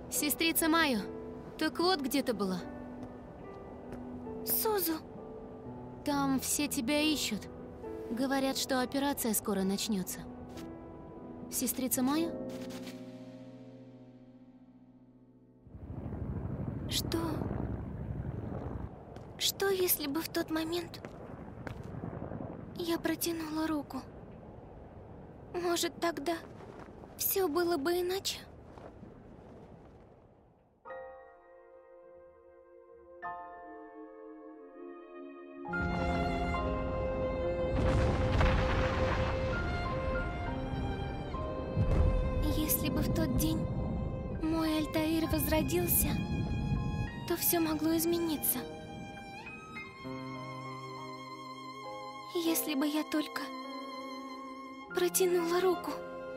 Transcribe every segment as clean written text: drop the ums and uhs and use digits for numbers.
Сестрица Майо, так вот где ты была. Сузу. Там все тебя ищут. Говорят, что операция скоро начнется. Сестрица Майо? Что, если бы в тот момент я протянула руку? Может, тогда все было бы иначе? Если бы в тот день мой Альтаир возродился, то все могло измениться. Если бы я только протянула руку.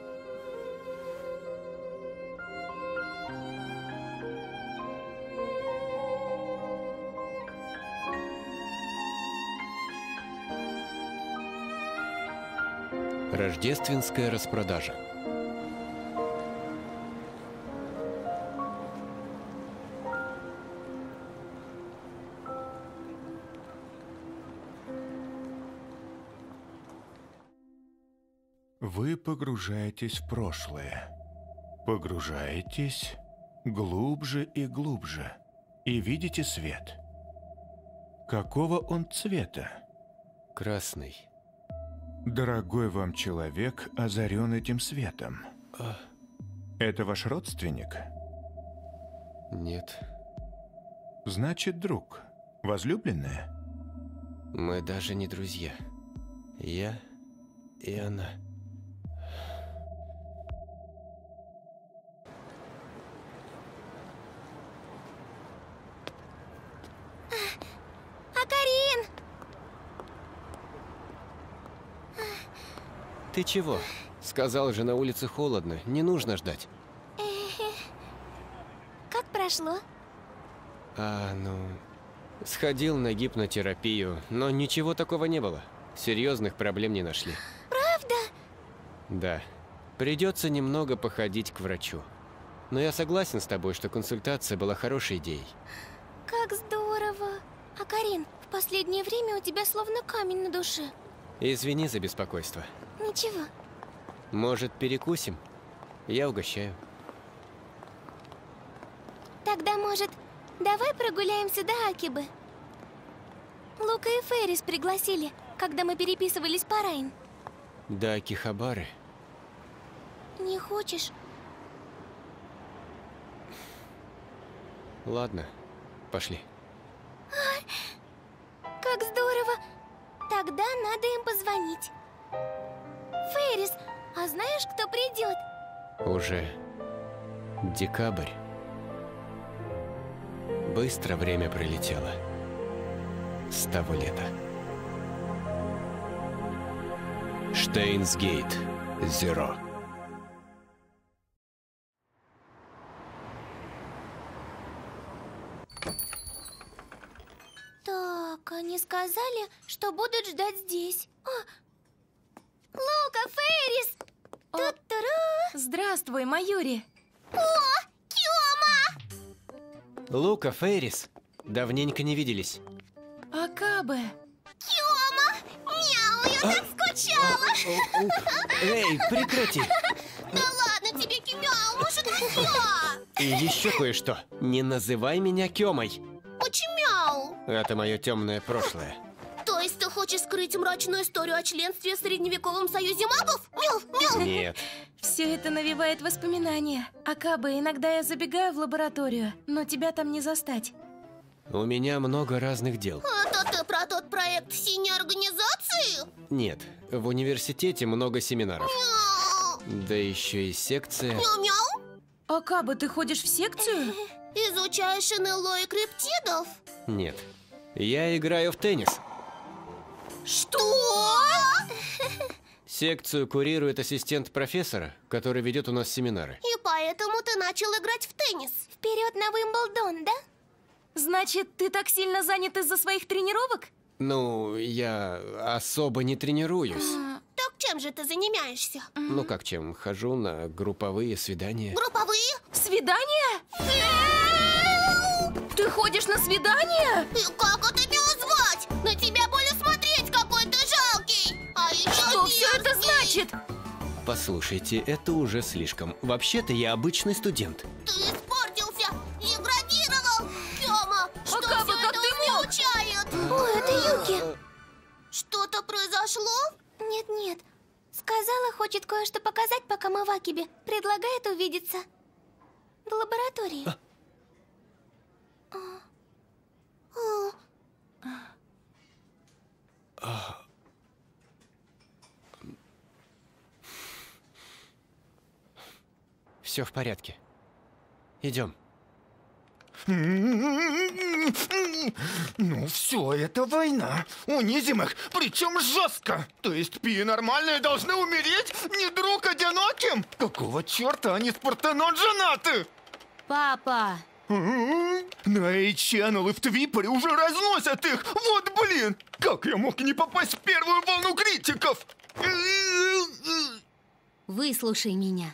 Рождественская распродажа. Вы погружаетесь в прошлое. Погружаетесь глубже и глубже. И видите свет. Какого он цвета? Красный. Дорогой вам человек озарен этим светом. Это ваш родственник? Нет. Значит, друг. Возлюбленная? Мы даже не друзья. Я и она. Акарин! Ты чего? Сказал же, на улице холодно, не нужно ждать. Как прошло? Сходил на гипнотерапию, но ничего такого не было. Серьезных проблем не нашли. Правда? Да. Придется немного походить к врачу. Но я согласен с тобой, что консультация была хорошей идеей. Как здорово! Акарин, в последнее время у тебя словно камень на душе. Извини за беспокойство. Ничего. Может, перекусим? Я угощаю. Тогда, может, давай прогуляемся до Акибы? Лука и Феррис пригласили, когда мы переписывались по Райн. До Акихабары? Не хочешь? Ладно, пошли. Как здорово! Тогда надо им позвонить. Феррис, а знаешь, кто придет? Уже декабрь. Быстро время пролетело. С того лета. Штейнсгейт. Зеро. Так, они сказали, что будут ждать здесь. Лука, Феррис! Ту-туру! Здравствуй, Маюри! О, Кёма! Лука, Феррис. Давненько не виделись. Акабе! Кёма! Мяу, я так скучала! Эй, прекрати! Да ладно тебе, Кёмяу, может, всё? И еще кое-что. Не называй меня Кёмой. Почему? Это мое темное прошлое. То есть ты хочешь скрыть мрачную историю о членстве в средневековом союзе магов? Мяу, мяу! Нет. Все это навевает воспоминания. Акабе, иногда я забегаю в лабораторию, но тебя там не застать. У меня много разных дел. Это ты про тот проект синей организации? Нет, в университете много семинаров. Мяу! Да еще и секция. Мяу-мяу! Акабе, ты ходишь в секцию? Изучаешь НЛО и криптидов? Нет. Я играю в теннис. Что? Секцию курирует ассистент профессора, который ведет у нас семинары. И поэтому ты начал играть в теннис. Вперед на Уимблдон, да? Значит, ты так сильно занят из-за своих тренировок? Ну, я особо не тренируюсь. Так чем же ты занимаешься? Ну как чем, хожу на групповые свидания. Групповые? Свидание? свидание? Ты ходишь на свидание? И как это не узвать? На тебя более смотреть, какой ты жалкий. А еще Что все это мерзкий. значит? Послушайте, это уже слишком. Вообще-то я обычный студент. Ты испортился, деградировал. Тёма, что Акаба, все как это ты мог? означает? О, это Юки. Что-то произошло? Нет-нет. Сказала, хочет кое-что показать, пока мы в Акибе. Предлагает увидеться в лаборатории. Все в порядке. Идем. Ну все, это война. Унизим их, причем жестко. То есть пи нормальные должны умереть, не друг одиноким? Какого черта они с Партенон женаты? Папа! На A-Channel и в Твиппере уже разносят их. Вот блин, как я мог не попасть в первую волну критиков? Выслушай меня.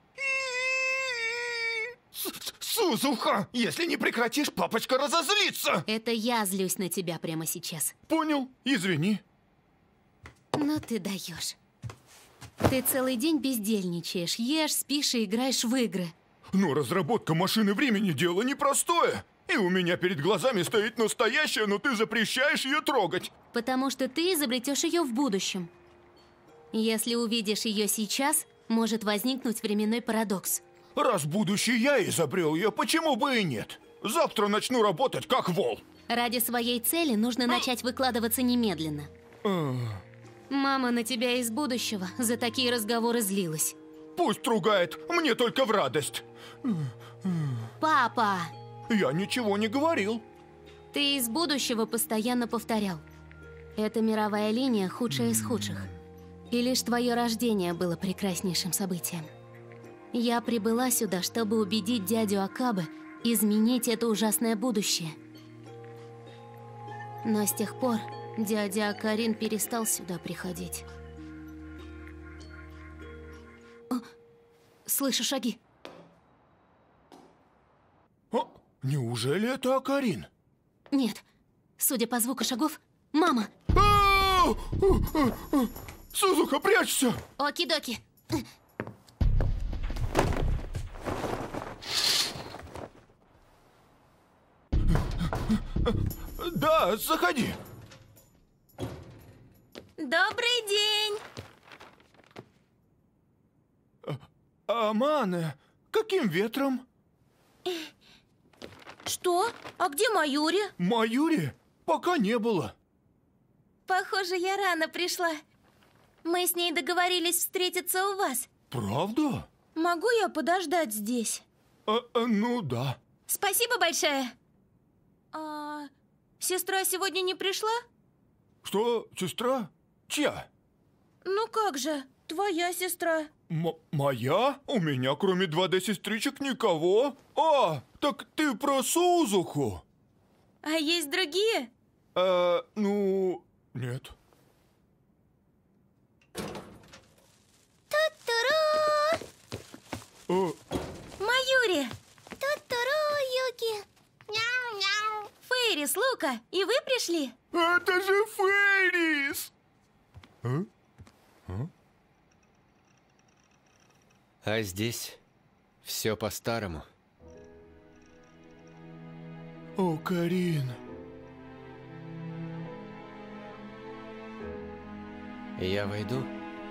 Сузуха, если не прекратишь, папочка разозлится. Это я злюсь на тебя прямо сейчас. Понял, извини. Ну ты даешь. Ты целый день бездельничаешь, ешь, спишь и играешь в игры. Но разработка машины времени дело непростое. И у меня перед глазами стоит настоящая, но ты запрещаешь ее трогать. Потому что ты изобретешь ее в будущем. Если увидишь ее сейчас, может возникнуть временной парадокс. Раз будущий я изобрел ее, почему бы и нет? Завтра начну работать как вол. Ради своей цели нужно начать выкладываться немедленно. Мама на тебя из будущего за такие разговоры злилась. Пусть ругает, мне только в радость. Папа! Я ничего не говорил. Ты из будущего постоянно повторял. Эта мировая линия худшая из худших. И лишь твое рождение было прекраснейшим событием. Я прибыла сюда, чтобы убедить дядю Акабе изменить это ужасное будущее. Но с тех пор дядя Акарин перестал сюда приходить. О, слышу шаги. Неужели это Акарин? Нет, судя по звуку шагов, мама. Сузуха, прячься! Оки-доки. Да, заходи. Добрый день! Амане, каким ветром? Что? А где Маюри? Маюри? Пока не было. Похоже, я рано пришла. Мы с ней договорились встретиться у вас. Правда? Могу я подождать здесь? Ну да. Спасибо большое. Сестра сегодня не пришла? Что, сестра? Чья? Ну как же, твоя сестра. Моя? У меня кроме 2D-сестричек никого. Так ты про Сузуху? А есть другие? Ну, нет. Ту-туру! Маюри! Ту-туру, Юки! Мяу-мяу! Фейрис, Лука, и вы пришли? Это же Фейрис! А здесь все по-старому. О, Карин. Я войду?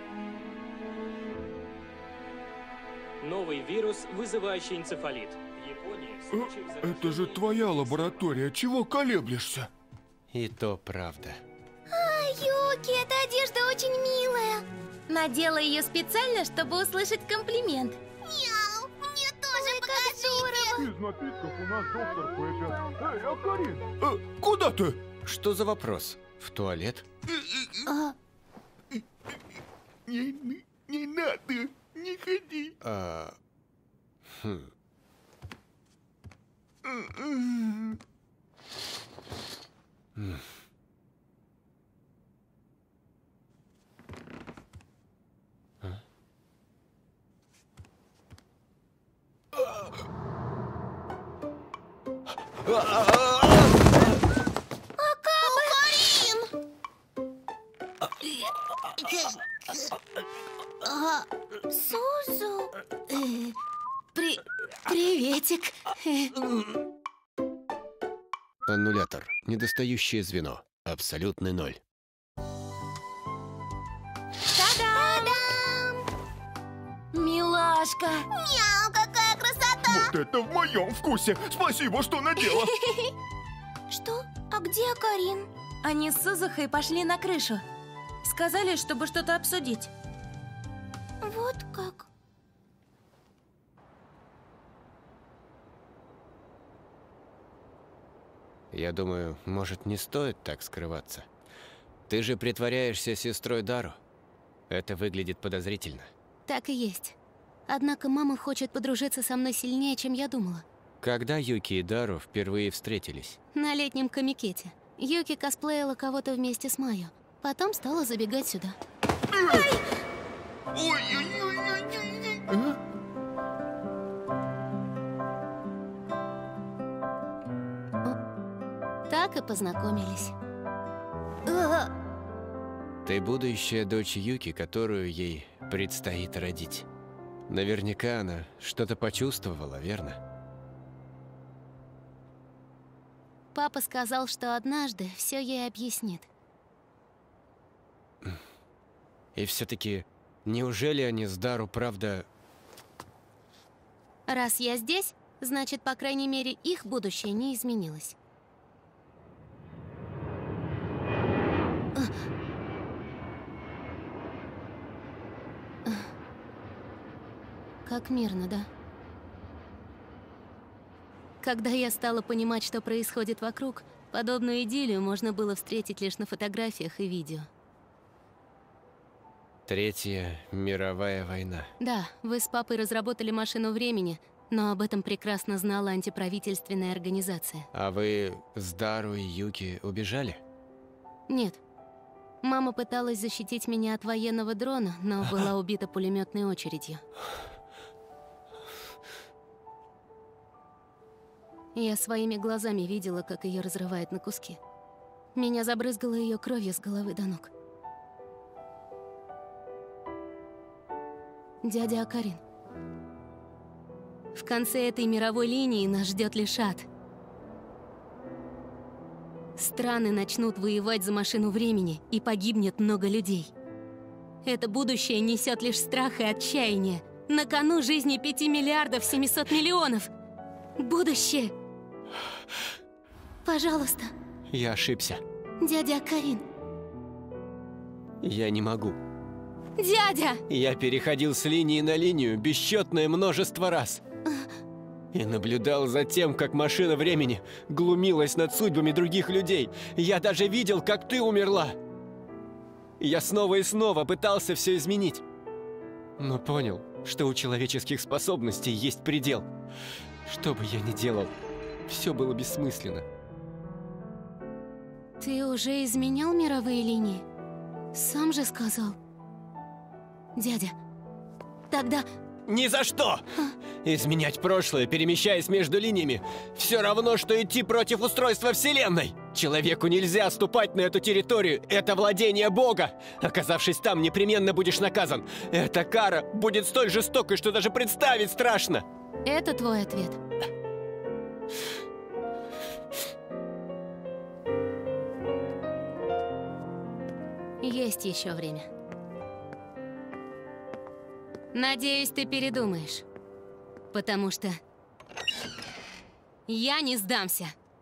Новый вирус, вызывающий энцефалит. В Японии случаев Это же твоя лаборатория. Чего колеблешься? И то правда. Юки, эта одежда очень милая. Надела ее специально, чтобы услышать комплимент. Мяу, мне тоже покажите. Из напитков у нас доктор Пеппер. Эй, Акарин! Куда ты? Что за вопрос? В туалет? Не надо, не ходи. Сузу. Приветик. Аннулятор. Недостающее звено. Абсолютный ноль. Та-дам! Милашка! Мяу, какая красота! Вот это в моем вкусе! Спасибо, что надела! Что? А где Акарин? Они с Сузухой пошли на крышу. Сказали, чтобы что-то обсудить. Вот как. Я думаю, может, не стоит так скрываться. Ты же притворяешься сестрой Дару. Это выглядит подозрительно. Так и есть. Однако мама хочет подружиться со мной сильнее, чем я думала. Когда Юки и Дару впервые встретились? На летнем комикете. Юки косплеила кого-то вместе с Майо. Потом стала забегать сюда. Ой-ой-ой-ой-ой-ой. Так и познакомились. Ты будущая дочь Юки, которую ей предстоит родить. Наверняка она что-то почувствовала, верно? Папа сказал, что однажды все ей объяснит. И все-таки, неужели они с Дару правда... Раз я здесь, значит, по крайней мере, их будущее не изменилось. Как мирно, да? Когда я стала понимать, что происходит вокруг, подобную идиллию можно было встретить лишь на фотографиях и видео. Третья мировая война. Да, вы с папой разработали машину времени, но об этом прекрасно знала антиправительственная организация. А вы с Дару и Юки убежали? Нет. Мама пыталась защитить меня от военного дрона, но была убита пулеметной очередью. Я своими глазами видела, как ее разрывает на куски. Меня забрызгало ее кровью с головы до ног. Дядя Акарин. В конце этой мировой линии нас ждет лишь ад. Страны начнут воевать за машину времени, и погибнет много людей. Это будущее несет лишь страх и отчаяние. На кону жизни 5 миллиардов 700 миллионов. Будущее. Пожалуйста. Я ошибся. Дядя Акарин. Я не могу. Дядя! Я переходил с линии на линию бесчетное множество раз. И наблюдал за тем, как машина времени глумилась над судьбами других людей. Я даже видел, как ты умерла. Я снова и снова пытался все изменить. Но понял, что у человеческих способностей есть предел. Что бы я ни делал, все было бессмысленно. Ты уже изменял мировые линии? Сам же сказал. Дядя, тогда... Ни за что! Изменять прошлое, перемещаясь между линиями, все равно, что идти против устройства Вселенной. Человеку нельзя ступать на эту территорию. Это владение Бога. Оказавшись там, непременно будешь наказан. Эта кара будет столь жестокой, что даже представить страшно. Это твой ответ. Есть еще время. Надеюсь, ты передумаешь. Потому что я не сдамся.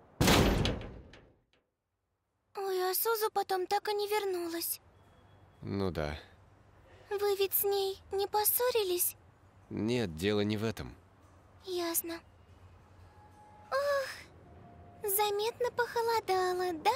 Ой, а Сузу потом так и не вернулась. Ну да. Вы ведь с ней не поссорились? Нет, дело не в этом. Ясно. Ох, заметно похолодало, да?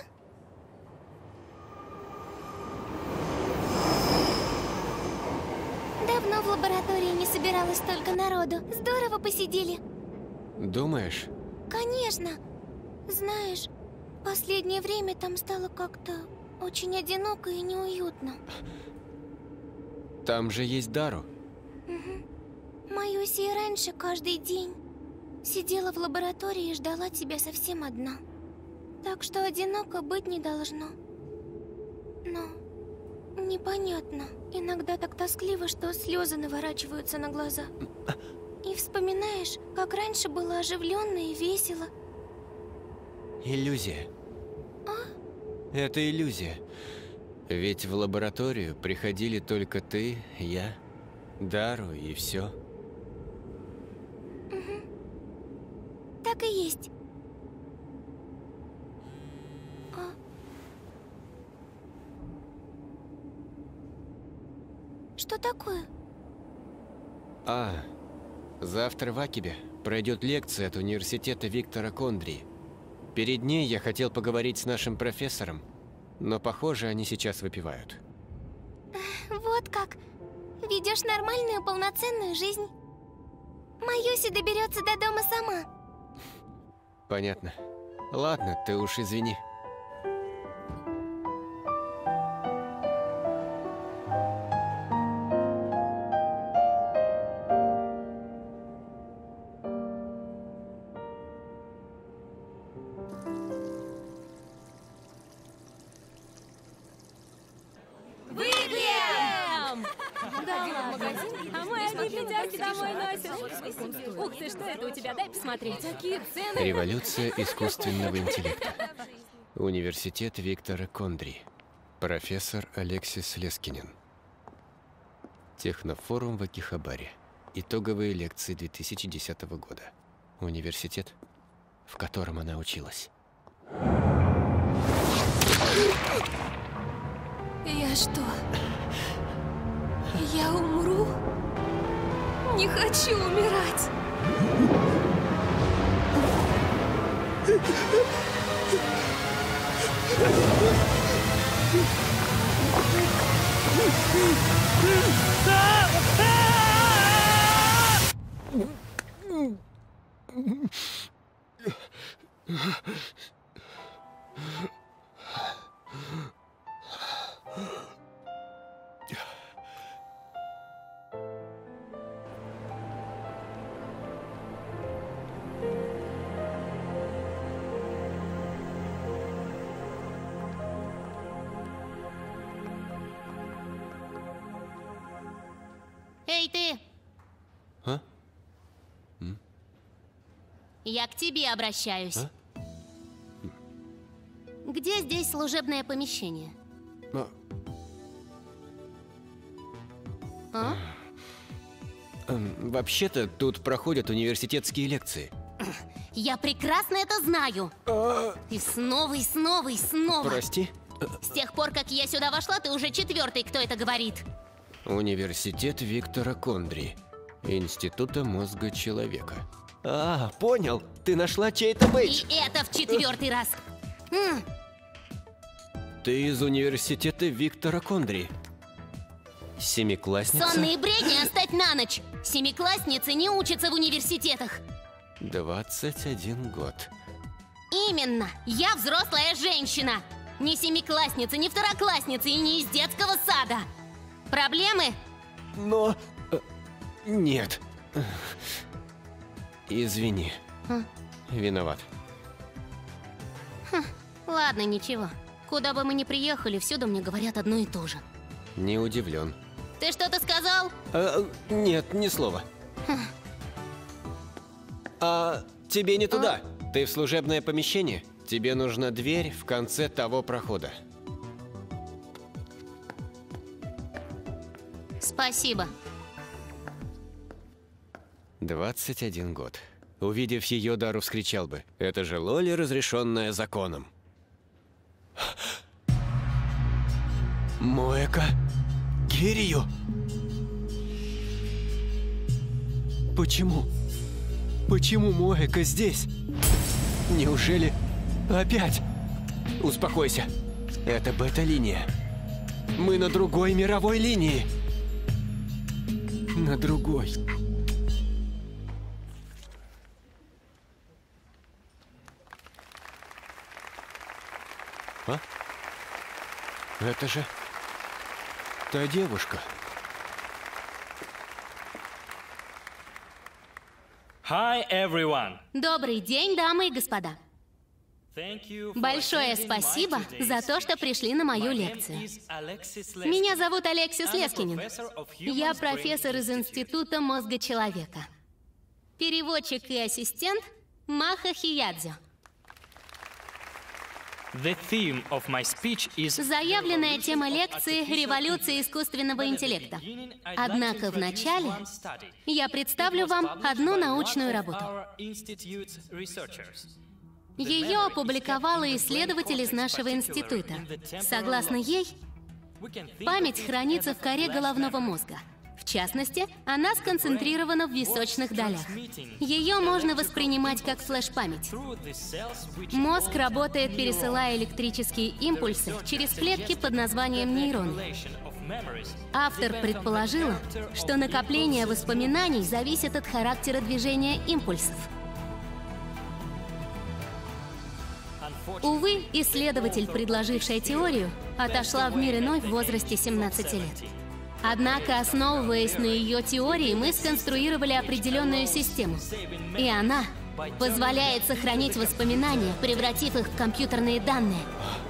Давно в лаборатории не собиралось столько народу. Здорово посидели. Думаешь? Конечно. Знаешь, последнее время там стало как-то очень одиноко и неуютно. Там же есть Дару. Угу. Моюсь и раньше каждый день. Сидела в лаборатории и ждала тебя совсем одна. Так что одиноко быть не должно. Но непонятно. Иногда так тоскливо, что слезы наворачиваются на глаза. И вспоминаешь, как раньше было оживленно и весело. Иллюзия. А? Это иллюзия. Ведь в лабораторию приходили только ты, я, Дару и все. Так и есть. А? Что такое? Завтра в Акибе пройдет лекция от университета Виктора Кондрии. Перед ней я хотел поговорить с нашим профессором, но, похоже, они сейчас выпивают. Вот как. Ведешь нормальную, полноценную жизнь. Маюси доберется до дома сама. Понятно. Ладно, ты уж извини. Ух ты, что это у тебя? Дай посмотреть. Какие цены! Революция искусственного интеллекта. Университет Виктора Кондрии. Профессор Алексис Лескинен. Технофорум в Акихабаре. Итоговые лекции 2010 года. Университет, в котором она училась. Я что? Я умру? Не хочу умирать. Эй, ты! А? Я к тебе обращаюсь. А? Где здесь служебное помещение? А? Вообще-то тут проходят университетские лекции. Я прекрасно это знаю. И снова, и снова, и снова. Прости? С тех пор, как я сюда вошла, ты уже четвертый, кто это говорит. Университет Виктора Кондрии. Института мозга человека. Понял. Ты нашла чей-то бейдж. И это в четвертый раз. Ты из университета Виктора Кондрии. Семиклассница? Сонные бредни оставь на ночь. Семиклассницы не учатся в университетах. 21 год. Именно. Я взрослая женщина. Не семиклассница, не второклассница и не из детского сада. Проблемы? Но... Нет. Извини. Виноват. Ладно, ничего. Куда бы мы ни приехали, всюду мне говорят одно и то же. Не удивлен. Ты что-то сказал? Нет, ни слова. Тебе не туда. Ты в служебное помещение. Тебе нужна дверь в конце того прохода. Спасибо. 21 год. Увидев ее, Дару вскричал бы: это же Лоли, разрешенная законом. Моэка Кирию? Почему? Почему Моэка здесь? Неужели опять? Успокойся. Это бета-линия. Мы на другой мировой линии. На другой. Это же та девушка. Hi everyone. Добрый день, дамы и господа. Большое спасибо за то, что пришли на мою лекцию. Меня зовут Алексис Лескинин. Я профессор из Института мозга человека. Переводчик и ассистент Маха Хиядзё. Заявленная тема лекции — революция искусственного интеллекта. Однако вначале я представлю вам одну научную работу. Ее опубликовала исследователь из нашего института. Согласно ей, память хранится в коре головного мозга. В частности, она сконцентрирована в височных долях. Ее можно воспринимать как флеш-память. Мозг работает, пересылая электрические импульсы через клетки под названием нейроны. Автор предположила, что накопление воспоминаний зависит от характера движения импульсов. Увы, исследователь, предложившая теорию, отошла в мир иной в возрасте 17 лет. Однако, основываясь на ее теории, мы сконструировали определенную систему. И она позволяет сохранить воспоминания, превратив их в компьютерные данные.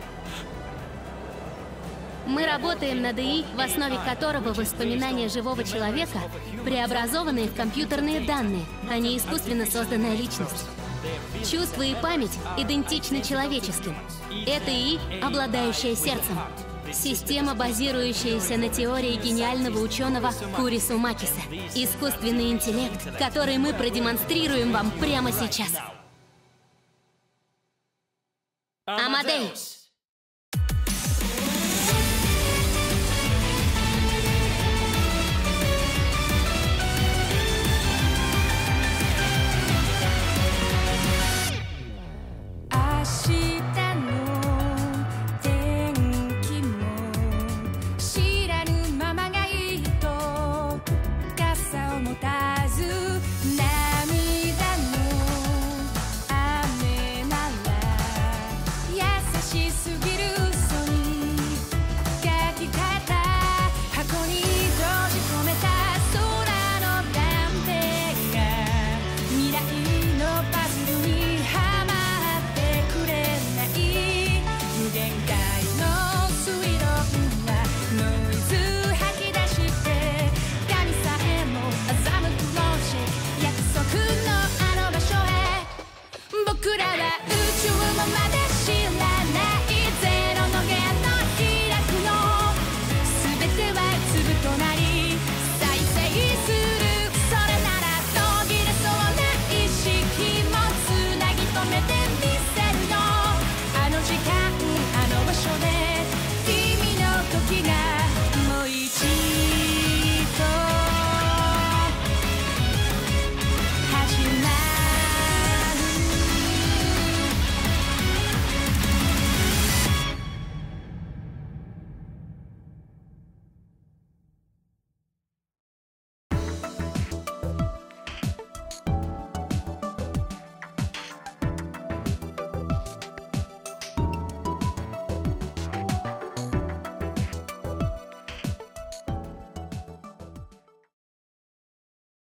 Мы работаем над ИИ, в основе которого воспоминания живого человека преобразованы в компьютерные данные, а не искусственно созданная личность. Чувства и память идентичны человеческим. Это ИИ, обладающая сердцем. Система, базирующаяся на теории гениального ученого Курису Макиса. Искусственный интеллект, который мы продемонстрируем вам прямо сейчас. Амадеус.僕らは宇宙まで知ら